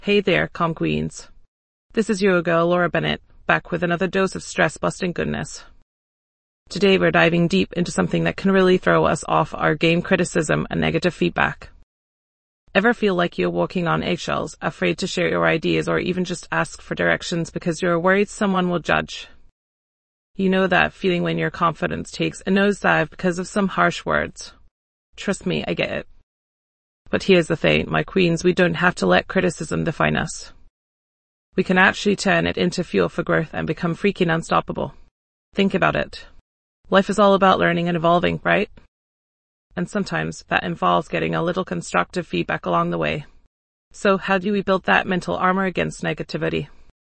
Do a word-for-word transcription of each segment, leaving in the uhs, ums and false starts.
Hey there, Calm Queens. This is your girl, Laura Bennett, back with another dose of stress-busting goodness. Today we're diving deep into something that can really throw us off our game: criticism and negative feedback. Ever feel like you're walking on eggshells, afraid to share your ideas or even just ask for directions because you're worried someone will judge? You know that feeling when your confidence takes a nosedive because of some harsh words. Trust me, I get it. But here's the thing, my queens, we don't have to let criticism define us. We can actually turn it into fuel for growth and become freaking unstoppable. Think about it. Life is all about learning and evolving, right? And sometimes that involves getting a little constructive feedback along the way. So how do we build that mental armor against negativity?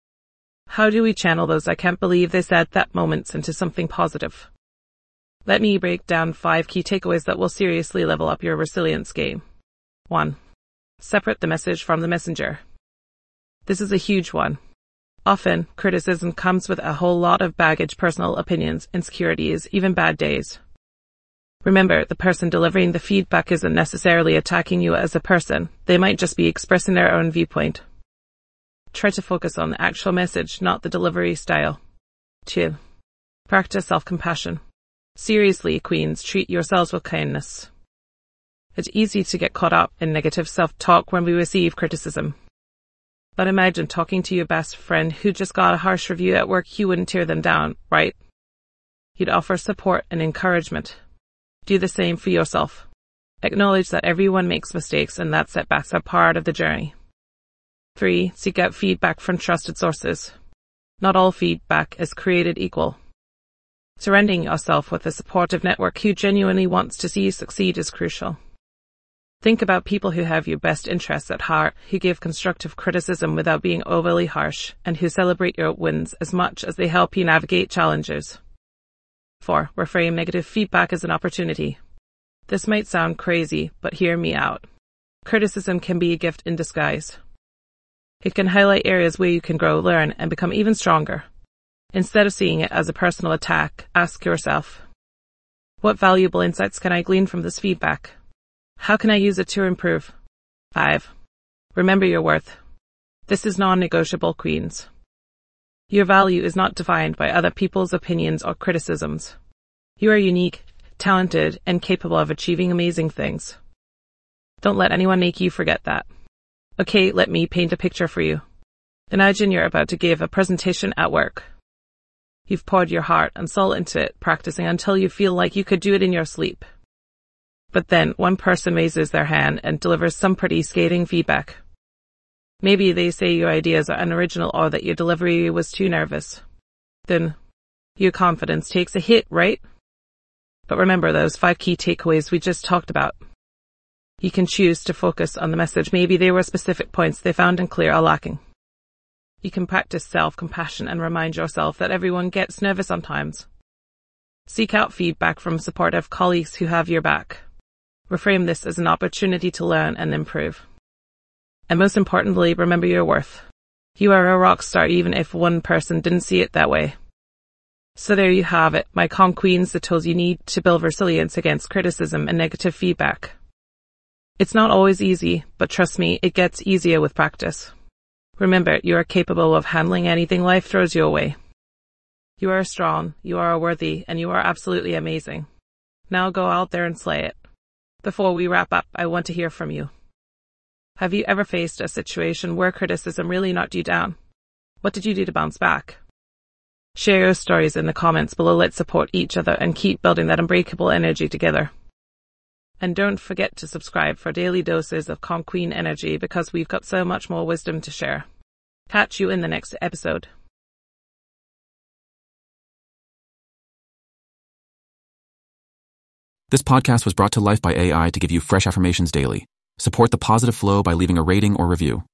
How do we channel those "I can't believe they said that" moments into something positive? Let me break down five key takeaways that will seriously level up your resilience game. one. Separate the message from the messenger. This is a huge one. Often, criticism comes with a whole lot of baggage, personal opinions, insecurities, even bad days. Remember, the person delivering the feedback isn't necessarily attacking you as a person. They might just be expressing their own viewpoint. Try to focus on the actual message, not the delivery style. two. Practice self-compassion. Seriously, queens, treat yourselves with kindness. It's easy to get caught up in negative self-talk when we receive criticism. But imagine talking to your best friend who just got a harsh review at work. You wouldn't tear them down, right? You'd offer support and encouragement. Do the same for yourself. Acknowledge that everyone makes mistakes and that setbacks are part of the journey. three. Seek out feedback from trusted sources. Not all feedback is created equal. Surrounding yourself with a supportive network who genuinely wants to see you succeed is crucial. Think about people who have your best interests at heart, who give constructive criticism without being overly harsh, and who celebrate your wins as much as they help you navigate challenges. four. Reframe negative feedback as an opportunity. This might sound crazy, but hear me out. Criticism can be a gift in disguise. It can highlight areas where you can grow, learn, and become even stronger. Instead of seeing it as a personal attack, ask yourself, what valuable insights can I glean from this feedback? How can I use it to improve? five. Remember your worth. This is non-negotiable, queens. Your value is not defined by other people's opinions or criticisms. You are unique, talented, and capable of achieving amazing things. Don't let anyone make you forget that. Okay, let me paint a picture for you. Imagine you're about to give a presentation at work. You've poured your heart and soul into it, practicing until you feel like you could do it in your sleep. But then one person raises their hand and delivers some pretty scathing feedback. Maybe they say your ideas are unoriginal or that your delivery was too nervous. Then your confidence takes a hit, right? But remember those five key takeaways we just talked about. You can choose to focus on the message. Maybe there were specific points they found unclear or lacking. You can practice self-compassion and remind yourself that everyone gets nervous sometimes. Seek out feedback from supportive colleagues who have your back. Reframe this as an opportunity to learn and improve. And most importantly, remember your worth. You are a rock star even if one person didn't see it that way. So there you have it, my calm queens, the tools you need to build resilience against criticism and negative feedback. It's not always easy, but trust me, it gets easier with practice. Remember, you are capable of handling anything life throws you away. You are strong, you are worthy, and you are absolutely amazing. Now go out there and slay it. Before we wrap up, I want to hear from you. Have you ever faced a situation where criticism really knocked you down? What did you do to bounce back? Share your stories in the comments below. Let's support each other and keep building that unbreakable energy together. And don't forget to subscribe for daily doses of Calm Queen energy because we've got so much more wisdom to share. Catch you in the next episode. This podcast was brought to life by A I to give you fresh affirmations daily. Support the positive flow by leaving a rating or review.